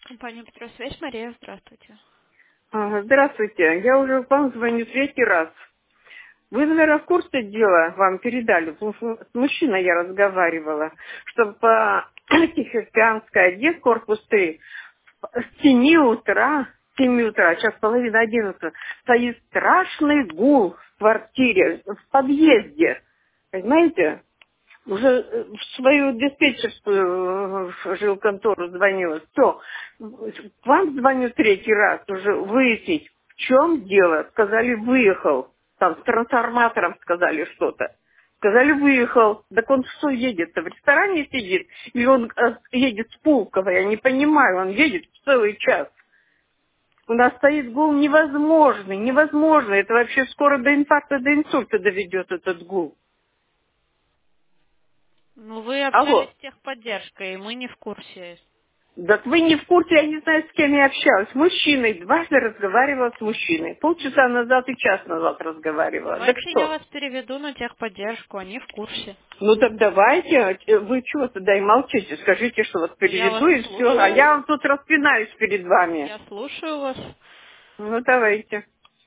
Компания «Петросвязь», Мария, здравствуйте. Здравствуйте, я уже вам звоню третий раз. Вы, наверное, в курсе дела, вам передали, с мужчиной я разговаривала, что по Тихоокеанской 1, корпус 3, с 7 утра, сейчас половина 11, стоит страшный гул в квартире, в подъезде, понимаете? Уже в свою диспетчерскую жилконтору звонила. Все, к вам звоню третий раз уже выяснить, в чем дело. Сказали, выехал. Там с трансформатором сказали что-то. Сказали, выехал. Так он что едет-то? В ресторане сидит? Или он едет с Пулковой? Я не понимаю. Он едет в целый час. У нас стоит гул невозможный, невозможный. Это вообще скоро до инфаркта, до инсульта доведет этот гул. Ну, вы общались Алло. с техподдержкой, и мы не в курсе. Так вы не в курсе, я не знаю, с кем я общалась. С мужчиной. Дважды разговаривала с мужчиной. Полчаса назад и час назад разговаривала. Так Давайте я что? вас переведу на техподдержку, они в курсе. Ну так давайте. Вы чего тогда и молчите? Скажите, что вас Я вас переведу и все. А слушаю. я вам тут распинаюсь перед вами. Я слушаю вас. Ну давайте.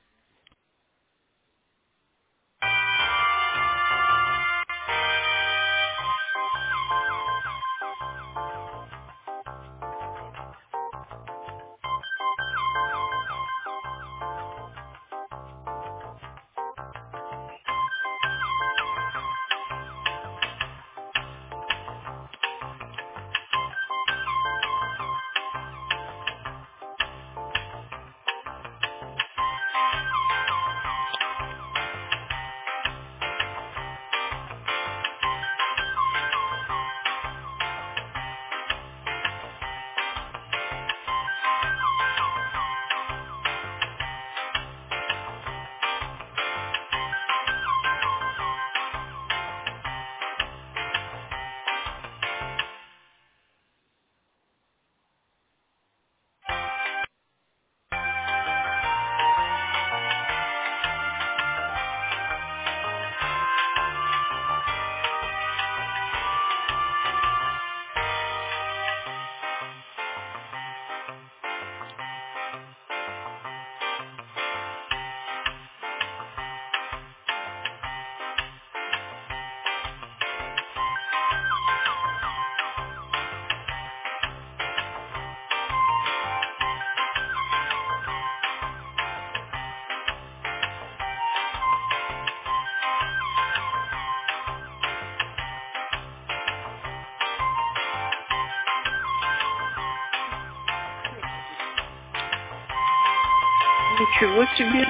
Ничего себе.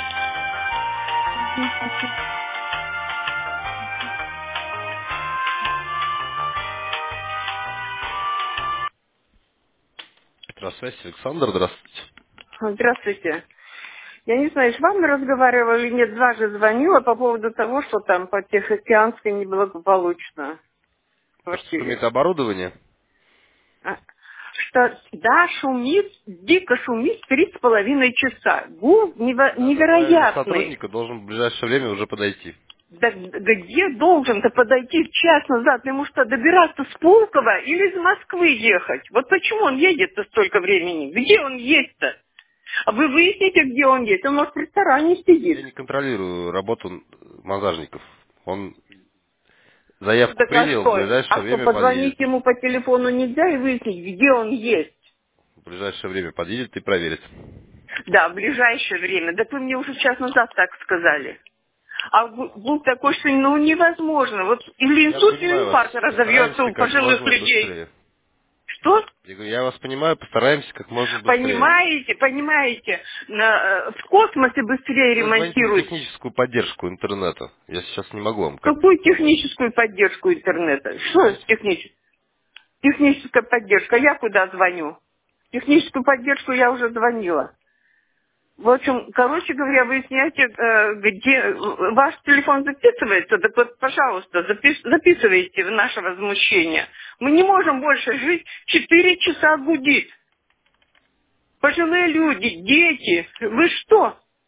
Петросвязь, Александр, здравствуйте. Здравствуйте. Я не знаю, с вами разговаривала или нет, дважды звонила по поводу того, что там по Тихоокеанской неблагополучно в То, что квартире. шумит оборудование, А, Что, да, шумит, дико шумит 3,5 часа. Гул отправили невероятный. сотрудника, должен в ближайшее время уже подойти. Да где должен-то подойти час назад? Ему что, добираться с Пулково или из Москвы ехать? Вот почему он едет-то столько времени? Где он есть-то? А вы выясните, где он есть. Он, может, в ресторане Я сидит. не контролирую работу монтажников. Он заявку Так принял, в а ближайшее что, время подъедет. позвонить ему по телефону нельзя и выяснить, где он есть? В ближайшее время подъедет и проверит. Да, в ближайшее время. Так вы мне уже час назад так сказали. А гул такой, что ну невозможно. Вот или Я инсульт, или понимаю вас. инфаркт разовьется Постараемся у как пожилых можно людей. быстрее. Что? Я говорю, я вас понимаю, постараемся как можно быстрее. Понимаете, в космосе быстрее Вы звоните на ремонтируют. техническую поддержку интернета. Я сейчас не могу вам как-то Какую помочь. техническую поддержку интернета? Что Звоните. это техническая поддержка? Я куда звоню? Техническую поддержку я уже звонила. В общем, короче говоря, выясняйте, где ваш телефон записывается, так вот, пожалуйста, записывайте в наше возмущение. Мы не можем больше жить, 4 часа гудит. Пожилые люди, дети, вы что?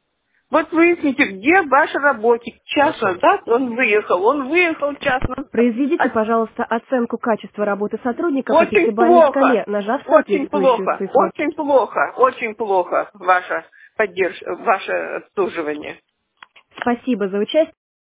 Вот выясните, где ваш работник. Частно, да? Он выехал частно. Произведите, пожалуйста, оценку качества работы сотрудника по Очень пятибалльной плохо. шкале, нажав Очень соответствующую плохо. цифру. Очень плохо ваше обслуживание. Спасибо за участие.